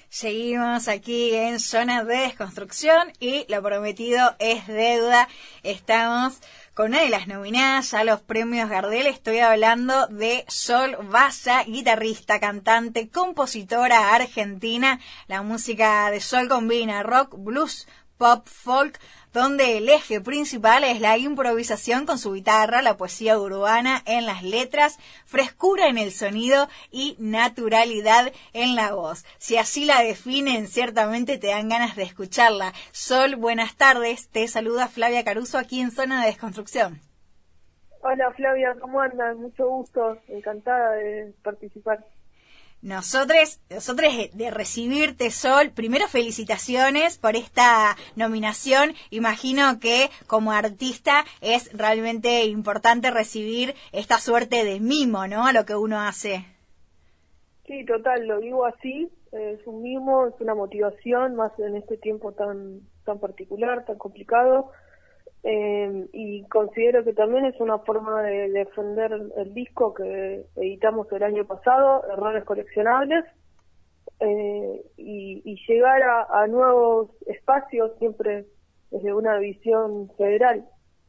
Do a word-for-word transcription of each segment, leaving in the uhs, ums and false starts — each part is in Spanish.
Seguimos aquí en Zona de Desconstrucción y lo prometido es deuda. Estamos con una de las nominadas a los premios Gardel. Estoy hablando de Sol Baza, guitarrista, cantante, compositora argentina. La música de Sol combina rock, blues, pop, folk, donde el eje principal es la improvisación con su guitarra, la poesía urbana en las letras, frescura en el sonido y naturalidad en la voz. Si así la definen, ciertamente te dan ganas de escucharla. Sol, buenas tardes. Te saluda Flavia Caruso aquí en Zona de Desconstrucción. Hola Flavia, ¿cómo andas? Mucho gusto, encantada de participar. Nosotros, nosotros de recibirte, Sol, primero felicitaciones por esta nominación. Imagino que como artista es realmente importante recibir esta suerte de mimo, ¿no? A lo que uno hace. Sí, total, lo digo así, es un mimo, es una motivación, más en este tiempo tan, tan particular, tan complicado. Eh, y considero que también es una forma de defender el disco que editamos el año pasado, Errores Coleccionables, eh, y, y llegar a, a nuevos espacios siempre desde una visión federal.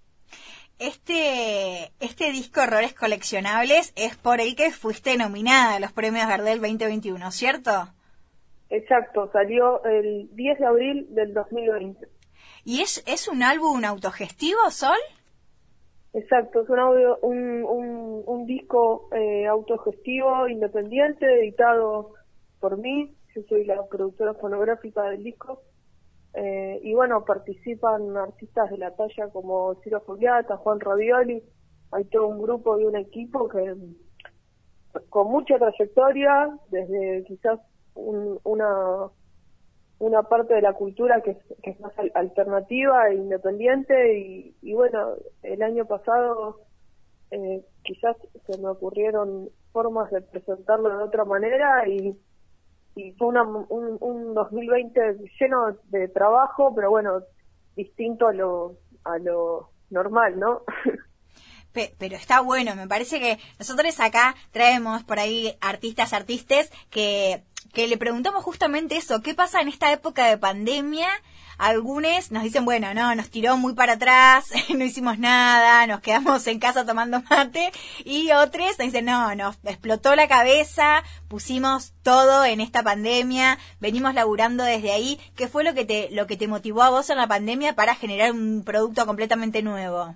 Este este disco Errores Coleccionables es por el que fuiste nominada a los premios Gardel veinte veintiuno, ¿cierto? Exacto, salió el diez de abril del dos mil veinte. ¿Y es es un álbum autogestivo, Sol? Exacto, es un audio, un, un, un disco eh, autogestivo, independiente, editado por mí. Yo soy la productora fonográfica del disco. Eh, y bueno, participan artistas de la talla como Ciro Fogliata, Juan Ravioli. Hay todo un grupo y un equipo que con mucha trayectoria, desde quizás un, una... una parte de la cultura que es, que es más alternativa e independiente y, y bueno, el año pasado eh, quizás se me ocurrieron formas de presentarlo de otra manera y, y fue una, un, un dos mil veinte lleno de trabajo, pero bueno, distinto a lo, a lo normal, ¿no? Pero está bueno, me parece que nosotros acá traemos por ahí artistas, artistas que... que le preguntamos justamente eso, ¿qué pasa en esta época de pandemia? Algunos nos dicen, bueno, no, nos tiró muy para atrás, no hicimos nada, nos quedamos en casa tomando mate, y otros nos dicen, no, nos explotó la cabeza, pusimos todo en esta pandemia, venimos laburando desde ahí. ¿Qué fue lo que te, lo que te motivó a vos en la pandemia para generar un producto completamente nuevo?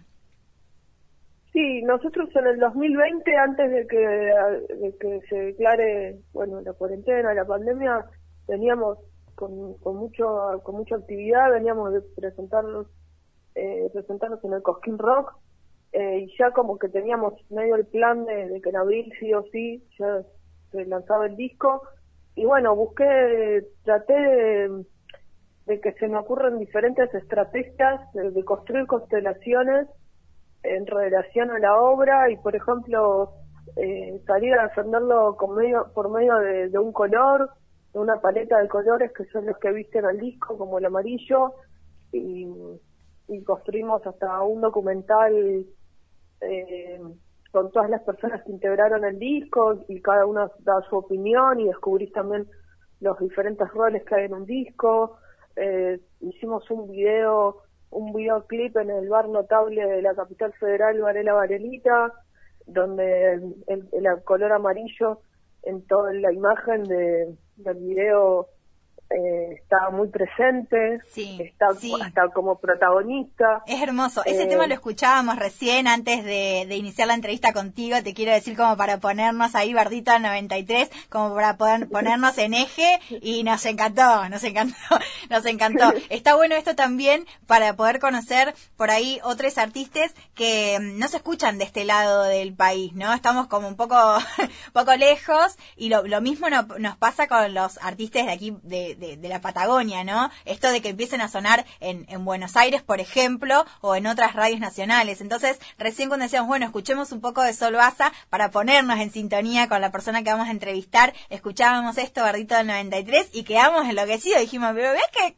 Sí, nosotros en el dos mil veinte, antes de que, de que se declare, bueno, la cuarentena, la pandemia, veníamos con, con mucho, con mucha actividad, veníamos de presentarnos, eh, presentarnos en el Cosquín Rock, eh, y ya como que teníamos medio el plan de, de que en abril sí o sí ya se lanzaba el disco, y bueno, busqué, traté de, de que se me ocurran diferentes estrategias, de, de construir constelaciones en relación a la obra y, por ejemplo, eh, salir a defenderlo con medio, por medio de, de un color, de una paleta de colores que son los que visten al disco, como el amarillo, y, y construimos hasta un documental eh, con todas las personas que integraron el disco y cada uno da su opinión y descubrís también los diferentes roles que hay en un disco. Eh, hicimos un video un videoclip en el bar notable de la capital federal, Varela Varelita, donde el, el, el color amarillo en toda la imagen de, del video eh, está muy presente, sí, está sí. hasta como protagonista. Es hermoso, ese eh, tema lo escuchábamos recién antes de, de iniciar la entrevista contigo, te quiero decir como para ponernos ahí, Bardita noventa y tres, como para poder ponernos en eje, y nos encantó, nos encantó, nos encantó. Está bueno esto también para poder conocer por ahí otros artistas que no se escuchan de este lado del país, ¿no? Estamos como un poco, poco lejos, y lo, lo mismo no, nos pasa con los artistas de aquí, de De, de la Patagonia, ¿no? Esto de que empiecen a sonar en, en Buenos Aires, por ejemplo, o en otras radios nacionales. Entonces, recién cuando decíamos, bueno, escuchemos un poco de Sol Baza para ponernos en sintonía con la persona que vamos a entrevistar, escuchábamos esto, Bardito del noventa y tres, y quedamos enloquecidos. Dijimos, pero ¿ves qué, qué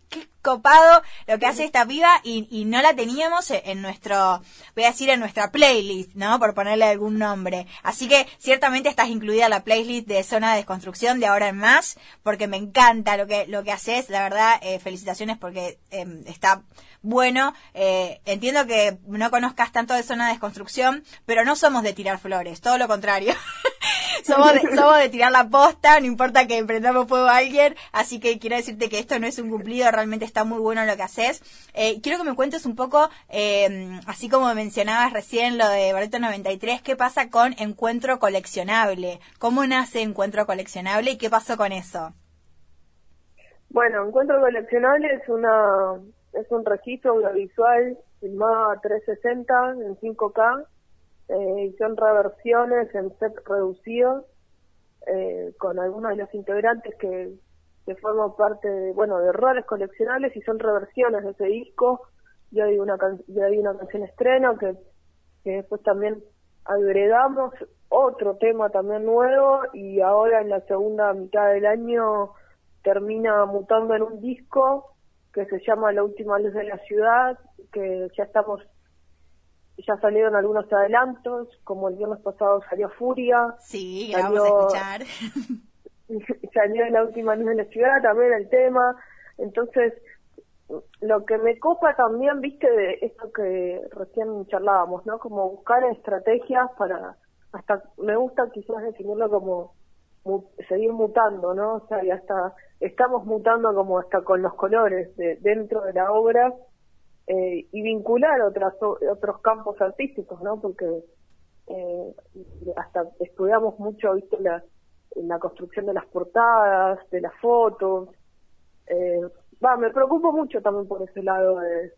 copado lo que hace esta piba y, y no la teníamos en nuestro, voy a decir en nuestra playlist, ¿no? Por ponerle algún nombre. Así que ciertamente estás incluida en la playlist de Zona de Desconstrucción de ahora en más, porque me encanta lo que lo que haces, la verdad, eh, felicitaciones porque eh, está bueno. Eh, entiendo que no conozcas tanto de Zona de Desconstrucción, pero no somos de tirar flores, todo lo contrario. somos, de, somos de tirar la posta, no importa que emprendamos fuego a alguien, así que quiero decirte que esto no es un cumplido, realmente está muy bueno lo que haces. Eh, quiero que me cuentes un poco, eh, así como mencionabas recién lo de Barreto noventa y tres, ¿qué pasa con Encuentro Coleccionable? ¿Cómo nace Encuentro Coleccionable y qué pasó con eso? Bueno, Encuentro Coleccionable es una es un registro audiovisual filmado a trescientos sesenta en cinco K, eh, y son reversiones en set reducidos, eh, con algunos de los integrantes que, que forman parte de, bueno, de Roles Coleccionables, y son reversiones de ese disco. Y hay una, can- y hay una canción estreno que, que después también agregamos otro tema también nuevo, y ahora en la segunda mitad del año termina mutando en un disco que se llama La Última Luz de la Ciudad, que ya estamos, ya salieron algunos adelantos, como el viernes pasado salió Furia. Sí, salió, la vamos a escuchar. Salió La Última Luz de la Ciudad también el tema. Entonces, lo que me copa también, viste, de esto que recién charlábamos, ¿no? Como buscar estrategias para, hasta, me gusta quizás definirlo como mu, seguir mutando, ¿no? O sea, y hasta estamos mutando como hasta con los colores de, dentro de la obra, eh, y vincular otras, otros campos artísticos, ¿no? Porque eh, hasta estudiamos mucho, viste, la, la construcción de las portadas, de las fotos. Eh, va, me preocupo mucho también por ese lado de,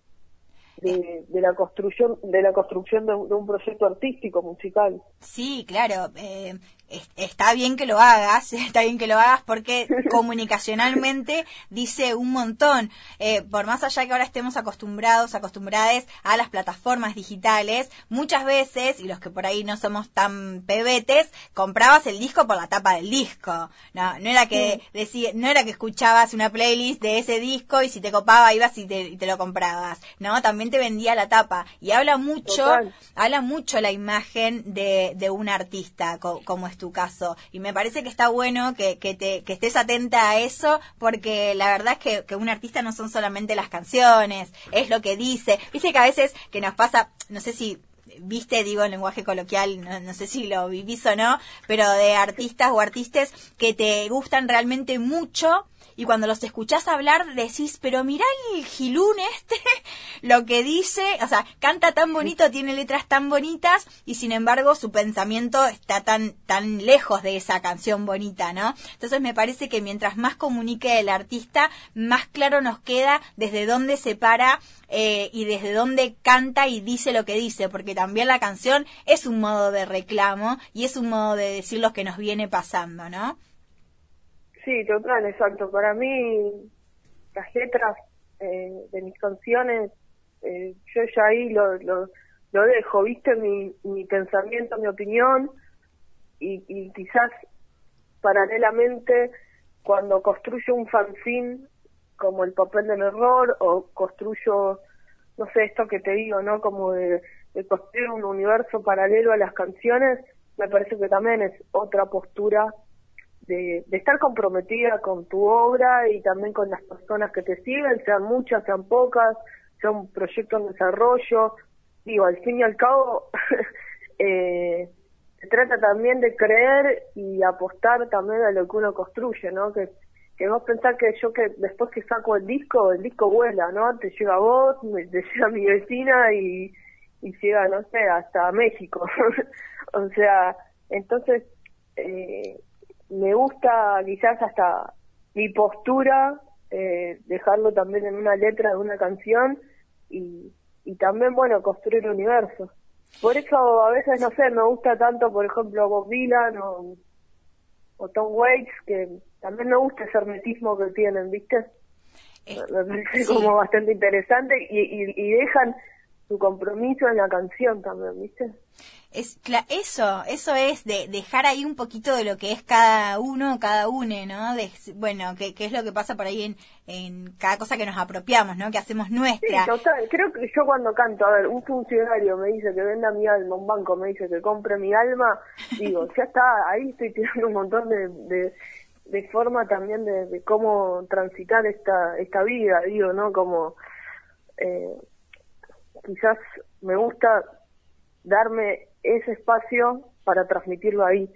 de, de la construcción de la construcción de un, de un proyecto artístico musical. Sí, claro, eh, es- está bien que lo hagas, está bien que lo hagas porque comunicacionalmente dice un montón. Eh, por más allá que ahora estemos acostumbrados, acostumbradas a las plataformas digitales, muchas veces, y los que por ahí no somos tan pebetes, comprabas el disco por la tapa del disco. No, no era que Sí. decía, no era que escuchabas una playlist de ese disco y si te copaba ibas y te, y te lo comprabas. No, también te vendía la tapa. Y habla mucho, Total. habla mucho la imagen de, de un artista, co- como es tu caso. Y me parece que está bueno que, que, te, que estés atenta a eso, porque la verdad es que, que un artista no son solamente las canciones, es lo que dice. Viste que a veces que nos pasa, no sé si viste, digo en lenguaje coloquial, no, no sé si lo vivís o no, pero de artistas o artistas que te gustan realmente mucho y cuando los escuchás hablar decís, pero mirá el gilún este, lo que dice, o sea, canta tan bonito, tiene letras tan bonitas y sin embargo su pensamiento está tan tan lejos de esa canción bonita, ¿no? Entonces me parece que mientras más comunique el artista, más claro nos queda desde dónde se para eh, y desde dónde canta y dice lo que dice, porque también la canción es un modo de reclamo y es un modo de decir lo que nos viene pasando, ¿no? Sí, total, exacto. Para mí, las letras eh, de mis canciones, eh, yo ya ahí lo, lo, lo dejo, viste, mi, mi pensamiento, mi opinión, y, y quizás paralelamente, cuando construyo un fanzine, como El Papel del Error, o construyo, no sé, esto que te digo, ¿no? Como de, de construir un universo paralelo a las canciones, me parece que también es otra postura de, de estar comprometida con tu obra y también con las personas que te siguen, sean muchas, sean pocas, sea un proyecto en desarrollo. Digo, al fin y al cabo, eh, se trata también de creer y apostar también a lo que uno construye, ¿no? Que, que vos pensás que yo que después que saco el disco, el disco vuela, ¿no? Te llega a vos, me- te llega a mi vecina y, y llega, no sé, hasta México. O sea, entonces, eh, me gusta quizás hasta mi postura, eh, dejarlo también en una letra de una canción y, y también, bueno, construir universos. Por eso a veces, no sé, me gusta tanto, por ejemplo, Bob Dylan o, o Tom Waits, que también me gusta ese hermetismo que tienen, ¿viste? Es- Me parece sí. como bastante interesante y, y, y dejan su compromiso en la canción también, ¿viste? Es cla- eso, eso es de dejar ahí un poquito de lo que es cada uno, cada une, ¿no? De, bueno, que, que es lo que pasa por ahí en, en cada cosa que nos apropiamos, ¿no? Que hacemos nuestra. Sí, total, creo que yo cuando canto, a ver, un funcionario me dice que venda mi alma, un banco me dice que compre mi alma, digo, ya está, ahí estoy tirando un montón de, de, de forma también de, de cómo transitar esta, esta vida, digo, ¿no? Como, eh, quizás me gusta darme ese espacio para transmitirlo ahí.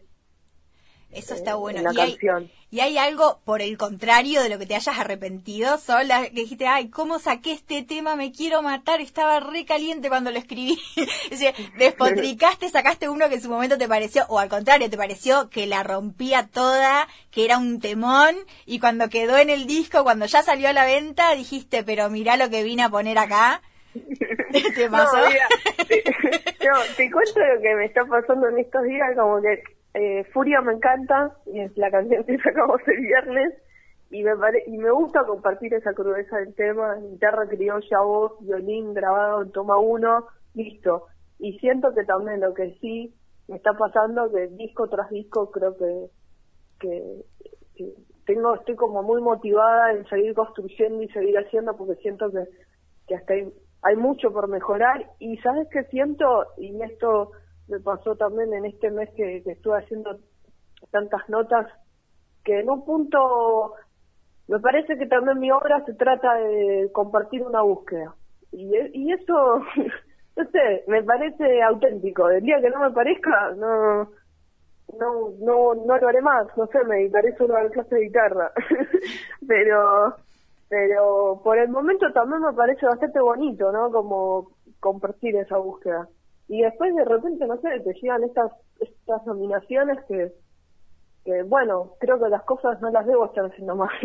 Eso está eh, bueno. En la ¿Y canción. hay, ¿Y hay algo por el contrario de lo que te hayas arrepentido? Sola, que dijiste, ay, ¿cómo saqué este tema? Me quiero matar, estaba re caliente cuando lo escribí. Es decir, despotricaste, sacaste uno que en su momento te pareció, o al contrario, te pareció que la rompía toda, que era un temón, y cuando quedó en el disco, cuando ya salió a la venta, dijiste, pero mirá lo que vine a poner acá. ¿Te pasó? No, mira, te, no, te cuento lo que me está pasando en estos días, como que eh, Furia me encanta, y es la canción que sacamos el viernes, y me pare, y me gusta compartir esa crudeza del tema, guitarra criolla, voz, violín grabado en toma uno, listo. Y siento que también lo que sí me está pasando, que disco tras disco creo que, que, que tengo, estoy como muy motivada en seguir construyendo y seguir haciendo, porque siento que, que hasta ahí hay mucho por mejorar. Y ¿sabes qué siento? Y esto me pasó también en este mes que, que estuve haciendo tantas notas, que en un punto me parece que también mi obra se trata de compartir una búsqueda. Y, y eso, no sé, me parece auténtico. El día que no me parezca, no no no no lo haré más. No sé, me dedicaré solo a la clase de guitarra. pero... pero por el momento también me parece bastante bonito, ¿no? Como compartir esa búsqueda. Y después de repente, no sé, te llegan estas estas nominaciones que, que bueno, creo que las cosas no las debo estar haciendo mal.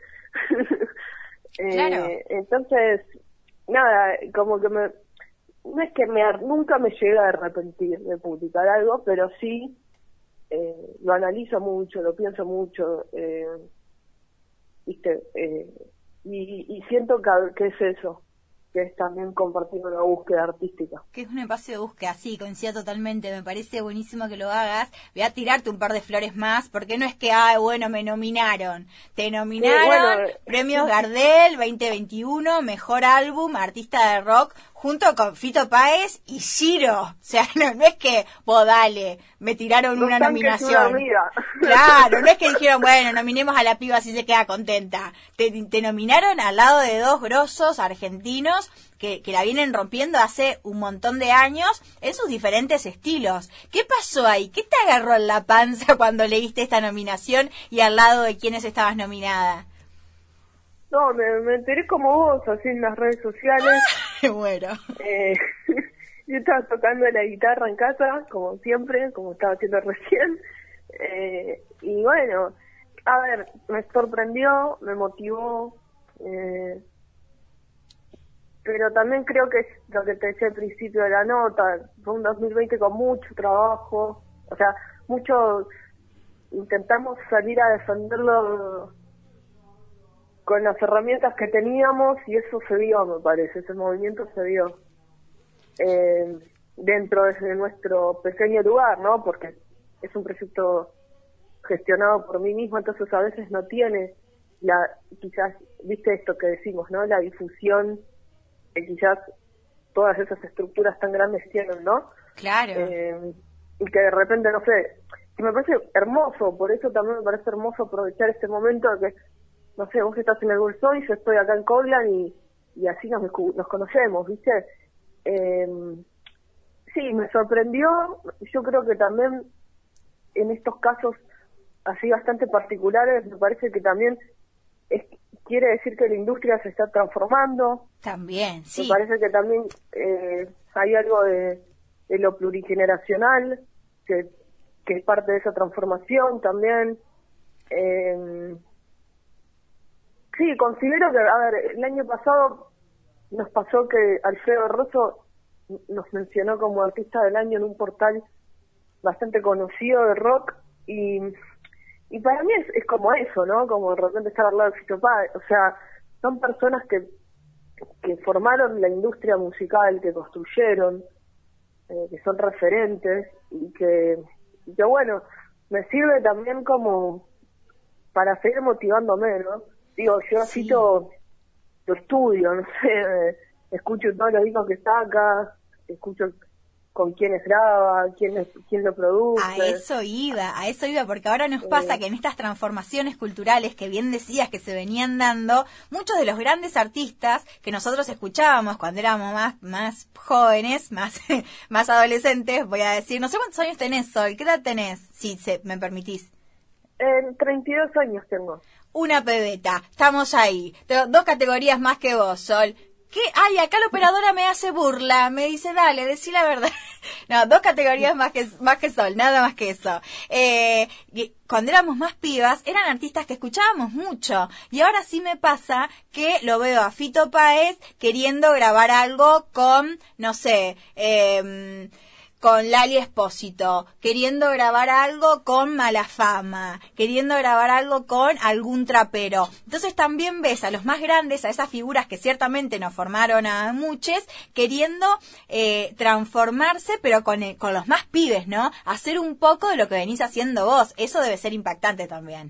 Claro. eh, entonces, nada, como que me... No es que me nunca me llega a arrepentir de publicar algo, pero sí eh, lo analizo mucho, lo pienso mucho, eh, ¿viste? Eh, Y, y siento que, que es eso, que es también compartir una búsqueda artística. Que es un espacio de búsqueda, sí, coincido totalmente, me parece buenísimo que lo hagas. Voy a tirarte un par de flores más, porque no es que, ay, bueno, me nominaron. Te nominaron, Sí, bueno, Premios Gardel veinte veintiuno, Mejor Álbum, Artista de Rock, junto con Fito Páez y Ciro. O sea, no, no es que, vos dale, me tiraron no una nominación. Una Claro, no es que dijeron, bueno, nominemos a la piba así se queda contenta. Te, te nominaron al lado de dos grosos argentinos que, que la vienen rompiendo hace un montón de años en sus diferentes estilos. ¿Qué pasó ahí? ¿Qué te agarró en la panza cuando leíste esta nominación y al lado de quiénes estabas nominada? No, me, me enteré como vos, así en las redes sociales. Bueno. Eh, yo estaba tocando la guitarra en casa, como siempre, como estaba haciendo recién. Eh, y bueno, a ver, me sorprendió, me motivó, eh, pero también creo que es lo que te decía al principio de la nota, fue un dos mil veinte con mucho trabajo, o sea, mucho, intentamos salir a defenderlo con las herramientas que teníamos y eso se dio, me parece, ese movimiento se dio eh, dentro de nuestro pequeño lugar, ¿no? Porque es un proyecto gestionado por mí mismo, entonces a veces no tiene la, quizás, viste esto que decimos, ¿no? La difusión que quizás todas esas estructuras tan grandes tienen, ¿no? Claro. Eh, y que de repente, no sé, que me parece hermoso, por eso también me parece hermoso aprovechar este momento de que, no sé, vos estás en el Bolsón y yo estoy acá en Coglan y, y así nos, nos conocemos, ¿viste? Eh, sí, me sorprendió, yo creo que también en estos casos así bastante particulares, me parece que también es, quiere decir que la industria se está transformando. También, sí. Me parece que también eh, hay algo de, de lo plurigeneracional, que, que es parte de esa transformación también. Eh, sí, considero que, a ver, el año pasado nos pasó que Alfredo Rosso nos mencionó como artista del año en un portal bastante conocido de rock y... Y para mí es, es como eso, ¿no? Como de repente estar al lado de Fito Páez. O sea, son personas que que formaron la industria musical, que construyeron, eh, que son referentes y que, y que bueno, me sirve también como para seguir motivándome, ¿no? Digo, yo Sí. cito lo estudio, no sé, eh, escucho todos los discos que saca, escucho con quiénes graba, quién, es, quién lo produce. A eso iba, a eso iba, porque ahora nos Eh, pasa que en estas transformaciones culturales que bien decías que se venían dando, muchos de los grandes artistas que nosotros escuchábamos cuando éramos más más jóvenes, más más adolescentes, voy a decir, no sé cuántos años tenés, Sol, ¿qué edad tenés? Si se, me permitís. En treinta y dos años tengo. Una pebeta, estamos ahí. Tengo dos categorías más que vos, Sol. ¿Qué? Ay, acá la operadora me hace burla, me dice, dale, decí la verdad. No, dos categorías más que más que Sol, nada más que eso. Eh, y cuando éramos más pibas, eran artistas que escuchábamos mucho. Y ahora sí me pasa que lo veo a Fito Páez queriendo grabar algo con, no sé, eh... con Lali Espósito, queriendo grabar algo con Malafama, queriendo grabar algo con algún trapero. Entonces también ves a los más grandes, a esas figuras que ciertamente nos formaron a muchos, queriendo eh, transformarse, pero con, eh, con los más pibes, ¿no? Hacer un poco de lo que venís haciendo vos. Eso debe ser impactante también.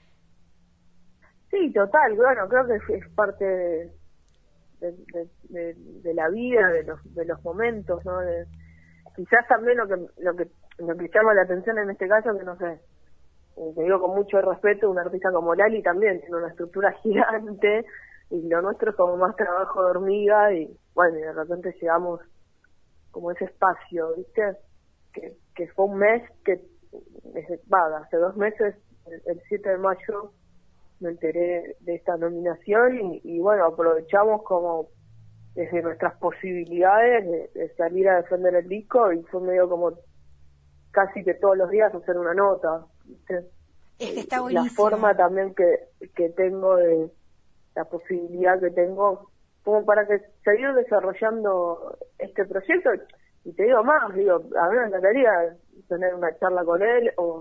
Sí, total, bueno, creo que es, es parte de, de, de, de, de la vida, de los, de los momentos, ¿no? De, quizás también lo que lo que lo que llama la atención en este caso, que no sé, eh, te digo con mucho respeto, un artista como Lali también tiene una estructura gigante y lo nuestro es como más trabajo de hormiga y bueno, y de repente llegamos como a ese espacio, ¿viste? Que, que fue un mes que, desde, va, hace dos meses, el, el siete de mayo, me enteré de esta nominación y, y bueno, aprovechamos como desde nuestras posibilidades de, de salir a defender el disco y fue medio como casi que todos los días hacer una nota, ¿viste? Es que está La buenísimo. forma también que, que tengo de la posibilidad que tengo como para que seguir desarrollando este proyecto. Y te digo más, digo, a mí me encantaría tener una charla con él o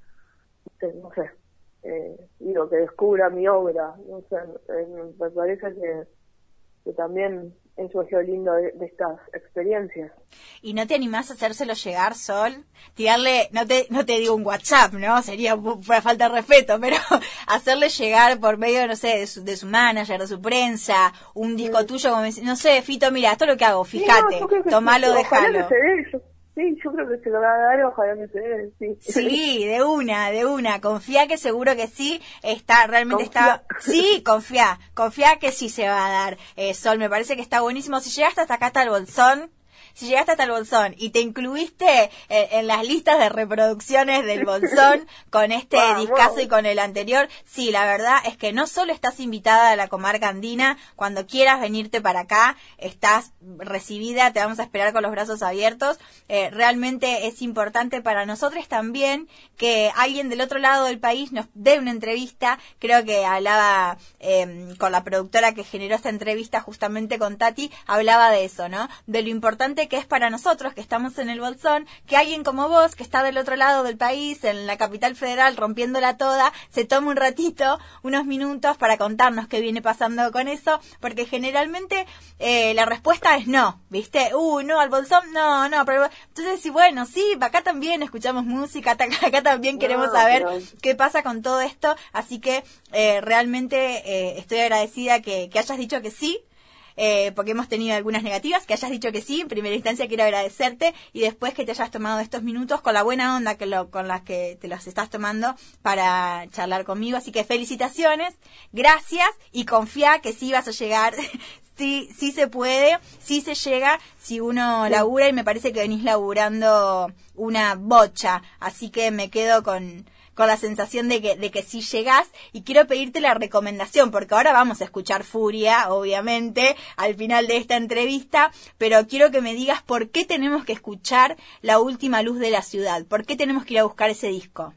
no sé, eh, digo, que descubra mi obra, no sé, eh, me parece que, que también eso es lo lindo de, de estas experiencias. ¿Y no te animás a hacérselo llegar, Sol? Tirarle, no te no te digo un WhatsApp, ¿no? Sería fue falta de respeto, pero hacerle llegar por medio, no sé, de su, de su manager, de su prensa, un disco Sí. tuyo, como, no sé, Fito, mira, esto es lo que hago, fíjate, Sí, no, tomalo, sí, déjalo. ojalá que se dé, yo, sí, yo creo que se lo va a dar, ojalá que se dé, sí. Sí, de una, de una. Confía que seguro que sí. Está, realmente Confía. está. Sí, confía. Confía que sí se va a dar. Eh, Sol, me parece que está buenísimo. Si llegaste hasta acá, hasta el Bolsón. Si llegaste hasta el Bolsón y te incluiste eh, en las listas de reproducciones del Bolsón con este Vamos. discazo y con el anterior, sí, la verdad es que no solo estás invitada a la comarca andina, cuando quieras venirte para acá, estás recibida, te vamos a esperar con los brazos abiertos. Eh, realmente es importante para nosotros también que alguien del otro lado del país nos dé una entrevista. Creo que hablaba eh, con la productora que generó esta entrevista justamente con Tati, hablaba de eso, ¿no? De lo importante que es para nosotros que estamos en el Bolsón, que alguien como vos, que está del otro lado del país, en la capital federal, rompiéndola toda, se tome un ratito, unos minutos para contarnos qué viene pasando con eso, porque generalmente eh, la respuesta es no, ¿viste? Uh, no, al Bolsón, no, no, pero entonces sí, bueno, sí, acá también escuchamos música, acá, acá también queremos No, saber pero... qué pasa con todo esto, así que eh, realmente eh, estoy agradecida que, que hayas dicho que sí. Eh, porque hemos tenido algunas negativas, que hayas dicho que sí, en primera instancia quiero agradecerte y después que te hayas tomado estos minutos con la buena onda que lo, con las que te los estás tomando para charlar conmigo, así que felicitaciones, gracias y confía que sí vas a llegar, sí, sí se puede, sí se llega si uno labura y me parece que venís laburando una bocha, así que me quedo con con la sensación de que, de que sí llegás y quiero pedirte la recomendación porque ahora vamos a escuchar Furia, obviamente, al final de esta entrevista, pero quiero que me digas por qué tenemos que escuchar La Última Luz de la Ciudad, por qué tenemos que ir a buscar ese disco.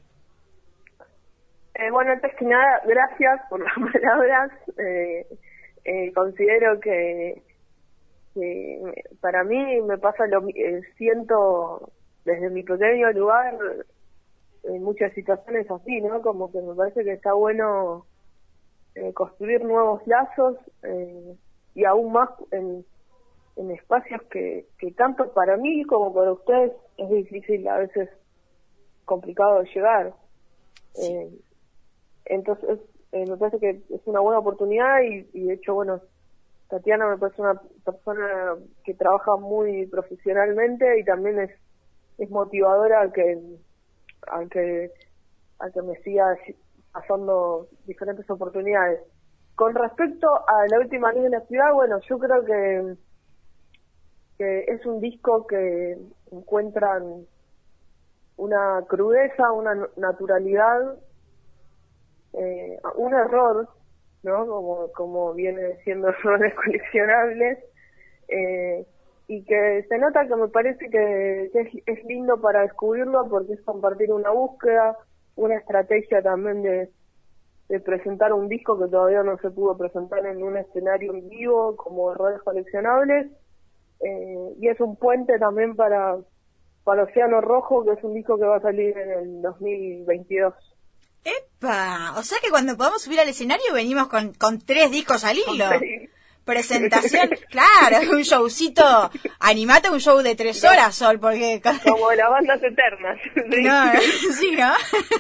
Eh, bueno, antes que nada, gracias por las palabras, eh, eh, considero que, que para mí me pasa lo eh, siento desde mi pequeño lugar en muchas situaciones así, ¿no? Como que me parece que está bueno eh, construir nuevos lazos, eh, y aún más en, en espacios que, que tanto para mí como para ustedes es difícil, a veces complicado de llegar. Sí. Eh, entonces, eh, me parece que es una buena oportunidad y, y de hecho, bueno, Tatiana me parece una persona que trabaja muy profesionalmente y también es, es motivadora a que, a que, a que me siga pasando diferentes oportunidades. Con respecto a La Última Luz de la Ciudad, bueno, yo creo que, que es un disco que encuentran una crudeza, una naturalidad, eh, un error, ¿no? Como, como viene siendo errores coleccionables, eh, y que se nota que me parece que, que es, es lindo para descubrirlo porque es compartir una búsqueda, una estrategia también de, de presentar un disco que todavía no se pudo presentar en un escenario en vivo como errores coleccionables, eh, y es un puente también para, para Océano Rojo, que es un disco que va a salir en el dos mil veintidós. ¡Epa! O sea que cuando podamos subir al escenario venimos con, con tres discos al hilo. Sí. Presentación, claro, un showcito, animate un show de tres horas, Sol, porque... Como de las bandas eternas. Sí. No, sí, ¿no?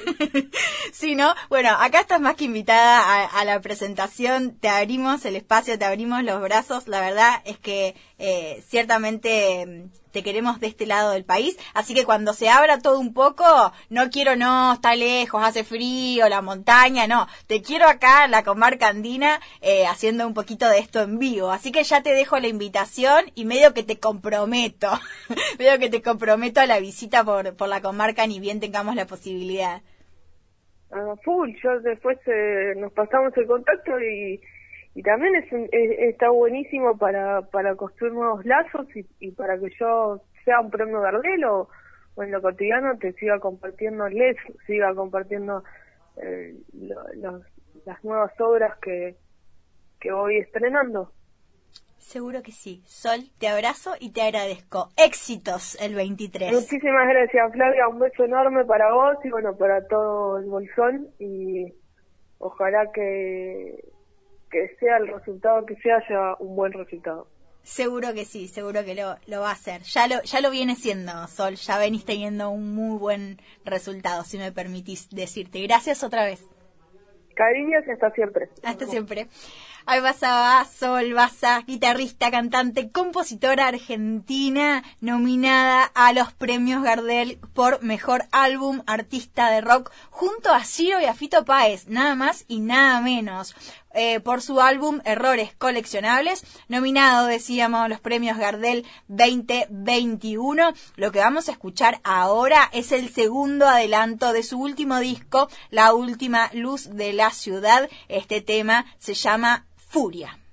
Sí, ¿no? Bueno, acá estás más que invitada a, a la presentación, te abrimos el espacio, te abrimos los brazos, la verdad es que eh, ciertamente te queremos de este lado del país, así que cuando se abra todo un poco, no quiero, no, está lejos, hace frío, la montaña, no, te quiero acá en la comarca andina eh, haciendo un poquito de esto en vivo, así que ya te dejo la invitación y medio que te comprometo, medio que te comprometo a la visita por, por la comarca ni bien tengamos la posibilidad. Uh, full, yo después eh, nos pasamos el contacto y y también es, un, es está buenísimo para para construir nuevos lazos y, y para que yo sea un premio Gardel o, o en lo cotidiano te siga compartiendo les siga compartiendo eh, lo, los, las nuevas obras que que voy estrenando. Seguro que sí. Sol, te abrazo y te agradezco. Éxitos el veintitrés. Muchísimas gracias, Flavia, un beso enorme para vos y bueno, para todo el Bolsón y ojalá que que sea el resultado, que sea haya un buen resultado. Seguro que sí, seguro que lo, lo va a hacer. Ya lo, ya lo viene siendo, Sol, ya venís teniendo un muy buen resultado, si me permitís decirte. Gracias otra vez. Cariños y hasta siempre. Hasta siempre. Ahí pasaba Sol Baza, guitarrista, cantante, compositora argentina, nominada a los premios Gardel por Mejor Álbum Artista de Rock, junto a Ciro y a Fito Páez, nada más y nada menos. Eh, por su álbum Errores Coleccionables, nominado, decíamos, a los premios Gardel veinte veintiuno. Lo que vamos a escuchar ahora es el segundo adelanto de su último disco, La Última Luz de la Ciudad. Este tema se llama Furia.